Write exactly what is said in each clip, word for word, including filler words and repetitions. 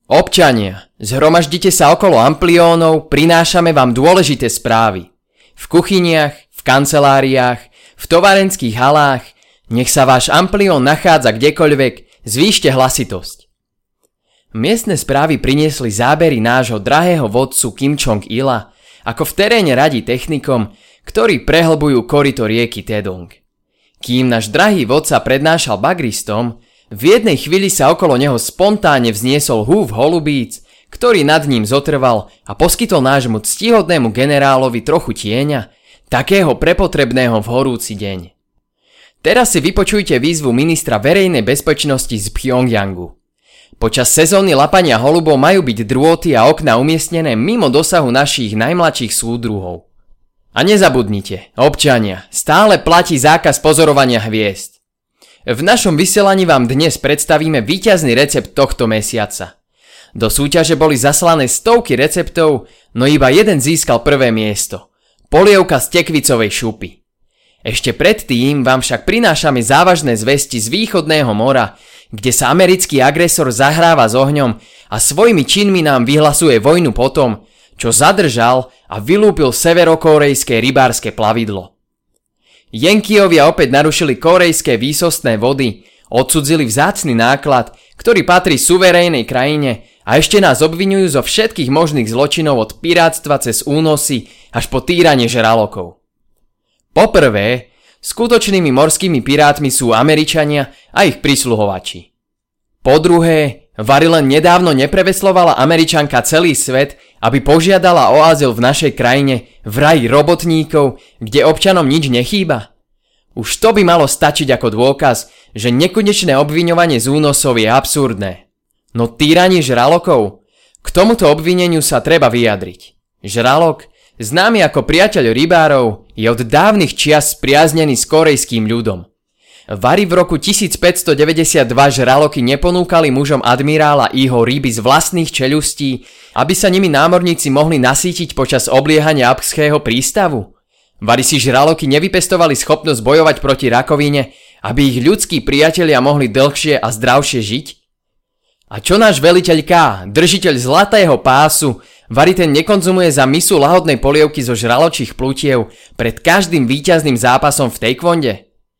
Občania, zhromaždite sa okolo ampliónov, prinášame vám dôležité správy. V kuchyniach, v kanceláriách, v továrenských halách, nech sa váš amplión nachádza kdekoľvek, zvýšte hlasitosť. Miestne správy priniesli zábery nášho drahého vodcu Kim Jong-ila, ako v teréne radí technikom, ktorí prehlbujú koryto rieky Taedong. Kým náš drahý vodca prednášal bagristom, v jednej chvíli sa okolo neho spontánne vzniesol húf holubíc, ktorý nad ním zotrval a poskytol nášmu ctihodnému generálovi trochu tieňa, takého prepotrebného v horúci deň. Teraz si vypočujte výzvu ministra verejnej bezpečnosti z Pchjongjangu. Počas sezóny lapania holubov majú byť drôty a okná umiestnené mimo dosahu našich najmladších súdruhov. A nezabudnite, občania, stále platí zákaz pozorovania hviezd. V našom vysielaní vám dnes predstavíme víťazný recept tohto mesiaca. Do súťaže boli zaslané stovky receptov, no iba jeden získal prvé miesto. Polievka z tekvicovej šupy. Ešte predtým vám však prinášame závažné zvesti z východného mora, kde sa americký agresor zahráva s ohňom a svojimi činmi nám vyhlasuje vojnu potom, čo zadržal a vylúpil severokórejské rybárske plavidlo. Yankeeovia opäť narušili kórejské výsostné vody, odcudzili vzácny náklad, ktorý patrí suverénnej krajine a ešte nás obviňujú zo všetkých možných zločinov od pirátstva cez únosy až po týranie žralokov. Poprvé, skutočnými morskými pirátmi sú Američania a ich prisluhovači. Po druhé, vari len nedávno nepreveslovala Američanka celý svet, aby požiadala o azyl v našej krajine v raji robotníkov, kde občanom nič nechýba? Už to by malo stačiť ako dôkaz, že nekonečné obviňovanie z únosov je absurdné. No týranie žralokov? K tomuto obvineniu sa treba vyjadriť. Žralok, známy ako priateľ rybárov, je od dávnych čias spriaznený s korejským ľudom. Vari v roku tisícpäťstodeväťdesiatdva žraloky neponúkali mužom admirála Iho ryby z vlastných čeľustí, aby sa nimi námorníci mohli nasýtiť počas obliehania Apského prístavu. Vari si žraloky nevypestovali schopnosť bojovať proti rakovine, aby ich ľudskí priatelia mohli dlhšie a zdravšie žiť? A čo náš veliteľ K, držiteľ zlatého pásu, vari ten nekonzumuje za misu lahodnej polievky zo žraločích plutiev pred každým víťazným zápasom v taekwonde?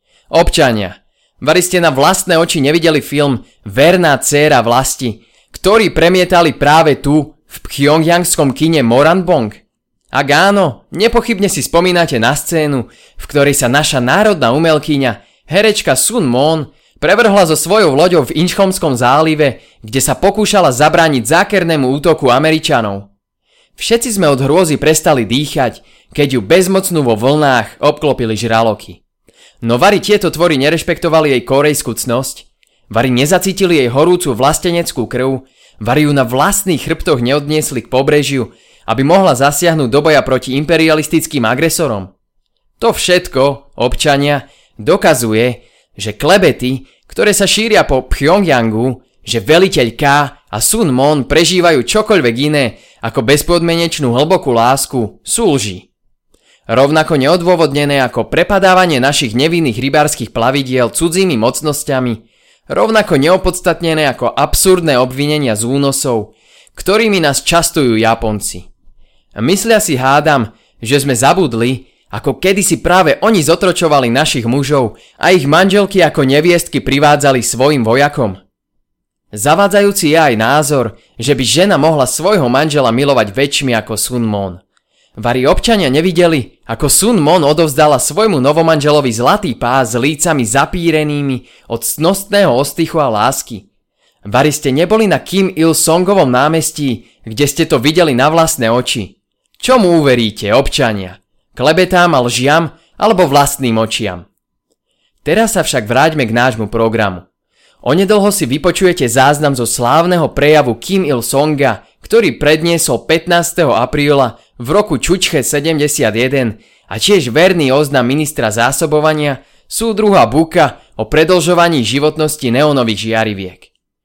Občania, vari ste na vlastné oči nevideli film Verná dcéra vlasti, ktorý premietali práve tu v pchjongjangskom kine Moranbong? Ak áno, nepochybne si spomínate na scénu, v ktorej sa naša národná umelkyňa, herečka Sun Moon, prevrhla so svojou loďou v Inčchomskom zálive, kde sa pokúšala zabrániť zákernému útoku Američanov. Všetci sme od hrôzy prestali dýchať, keď ju bezmocnú vo vlnách obklopili žraloky. No vari tieto tvory nerešpektovali jej kórejskú cnosť, vari nezacítili jej horúcu vlasteneckú krv, vari ju na vlastných chrbtoch neodniesli k pobrežiu, aby mohla zasiahnuť do boja proti imperialistickým agresorom. To všetko, občania, dokazuje, že klebety, ktoré sa šíria po Pchjongjangu, že veliteľ K a Sun Moon prežívajú čokoľvek iné ako bezpodmienečnú hlbokú lásku, sú lži. Rovnako neodôvodnené ako prepadávanie našich nevinných rybárskych plavidiel cudzými mocnosťami, rovnako neopodstatnené ako absurdné obvinenia z únosov, ktorými nás častujú Japonci. Myslia si, hádam, že sme zabudli, ako kedysi práve oni zotročovali našich mužov a ich manželky ako neviestky privádzali svojim vojakom. Zavádzajúci je aj názor, že by žena mohla svojho manžela milovať väčšmi ako Sun Moon. Vari občania nevideli, ako Sun Moon odovzdala svojmu novomanželovi zlatý pás s lícami zapírenými od cnostného ostychu a lásky. Vari ste neboli na Kim Il-songovom námestí, kde ste to videli na vlastné oči. Čomu uveríte, občania? Klebetám a lžiam alebo vlastným očiam? Teraz sa však vráťme k nášmu programu. Onedlho si vypočujete záznam zo slávneho prejavu Kim Il-songa, ktorý predniesol pätnásteho apríla v roku Čučche sedemdesiatjeden a tiež verný oznam ministra zásobovania súdruha Buka o predĺžovaní životnosti neónových žiariviek.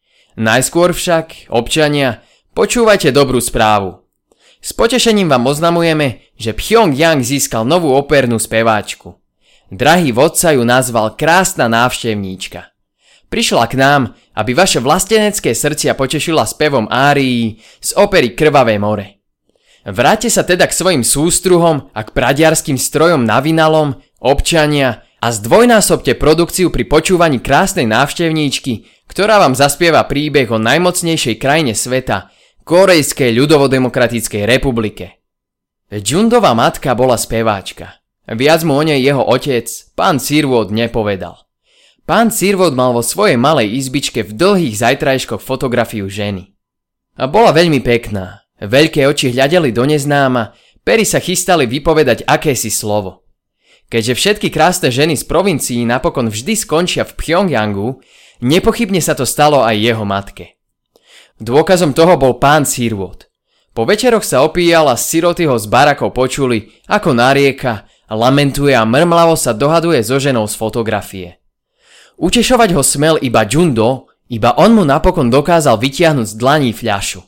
Najskôr však, občania, počúvajte dobrú správu. S potešením vám oznamujeme, že Pchjongjang získal novú opernú speváčku. Drahý vodca ju nazval Krásna návštevníčka. Prišla k nám, aby vaše vlastenecké srdcia potešila spevom árií z opery Krvavé more. Vráťte sa teda k svojim sústruhom a k pradiarským strojom na vinalom, občania, a zdvojnásobte produkciu pri počúvaní krásnej návštevníčky, ktorá vám zaspieva príbeh o najmocnejšej krajine sveta, Kórejskej ľudovodemokratickej republike. Jundova matka bola speváčka. Viac mu o nej jeho otec, pán Sirwood, nepovedal. Pán Sirwood mal vo svojej malej izbičke v dlhých zajtrajškoch fotografiu ženy. A bola veľmi pekná. Veľké oči hľadeli do neznáma, pery sa chystali vypovedať akési slovo. Keďže všetky krásne ženy z provincií napokon vždy skončia v Pchjongjangu, nepochybne sa to stalo aj jeho matke. Dôkazom toho bol pán Sirwood. Po večeroch sa opíjal a siroty ho z barakov počuli, ako narieka, lamentuje a mrmlavo sa dohaduje so ženou z fotografie. Utešovať ho smel iba Jundo, iba on mu napokon dokázal vytiahnuť z dlaní fľašu.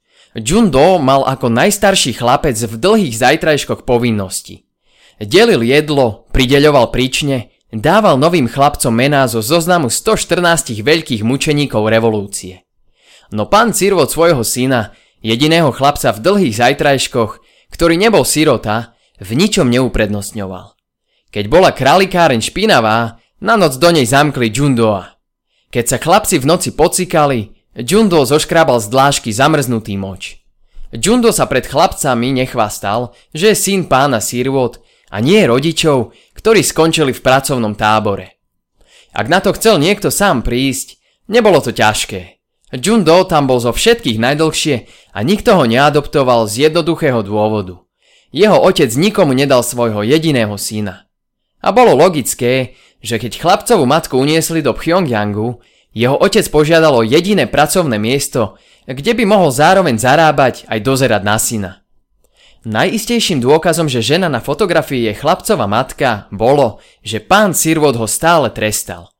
Jundo mal ako najstarší chlapec v dlhých zajtrajškoch povinnosti. Delil jedlo, prideľoval príčne, dával novým chlapcom mená zo zoznamu stoštrnásť veľkých mučeníkov revolúcie. No pán Sirwood svojho syna, jediného chlapca v dlhých zajtrajškoch, ktorý nebol sirota, v ničom neuprednostňoval. Keď bola králikáreň špinavá, na noc do nej zamkli Jundoa. Keď sa chlapci v noci pocikali, Jundo zoškrábal z dlášky zamrznutý moč. Jundo sa pred chlapcami nechvastal, že je syn pána Sirwood a nie rodičov, ktorí skončili v pracovnom tábore. Ak na to chcel niekto sám prísť, nebolo to ťažké. Jundo tam bol zo všetkých najdlhšie a nikto ho neadoptoval z jednoduchého dôvodu. Jeho otec nikomu nedal svojho jediného syna. A bolo logické, že keď chlapcovú matku uniesli do Pchjongjangu, jeho otec požiadal o jediné pracovné miesto, kde by mohol zároveň zarábať aj dozerať na syna. Najistejším dôkazom, že žena na fotografii je chlapcova matka, bolo, že pán Sirwood ho stále trestal.